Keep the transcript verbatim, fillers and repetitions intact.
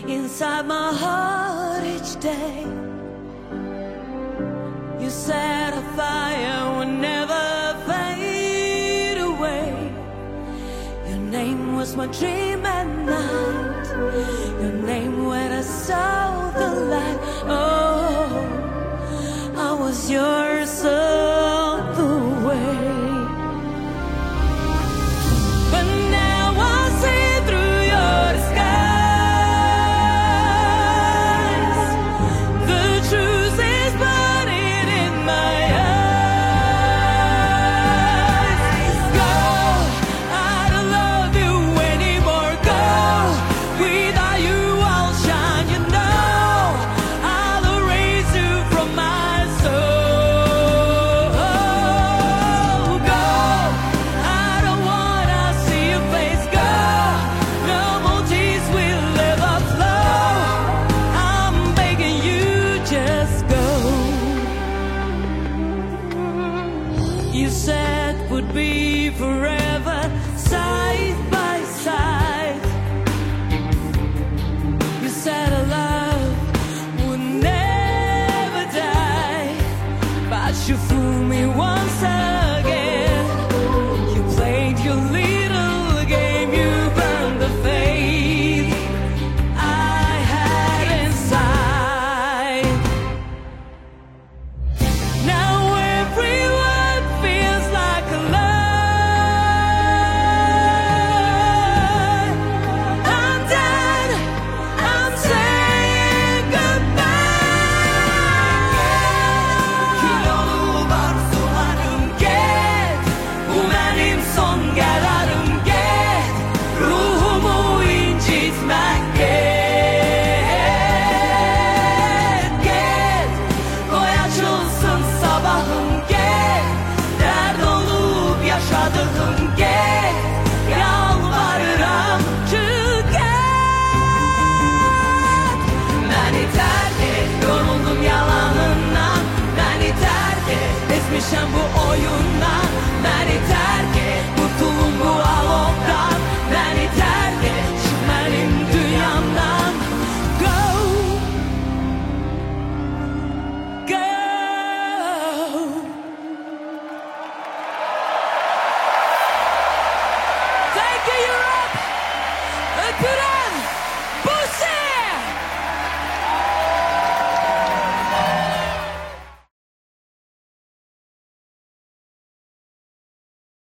inside my heart each day. You set a fire would never fade away. Your name was my dream at night. Your name when I saw the light. Oh, I was yours all the way. But now I see through your disguise. The truth is burning in my eyes. Go, I don't love you anymore. Go, without you I'll shine. You know I'll erase you from my soul. Go, I don't wanna see your face. Go, no more tears will ever flow. I'm begging you, just go. You said would be forever, side by side. You said our love would never die, but you fooled me once again. You played your little game, you burned the faith I had inside. Now every word feels like a lie. I'm dead, I'm saying goodbye. Kilolu barsularım get, bu benim son kararım get. Ruhumu incitmek get, get. Koy açılsın sabahım get, dert olup yaşadığım get. Yalvarırım tüket. Beni terk et, yoruldum yalanından. Beni terk et, ezmişim bu oyun.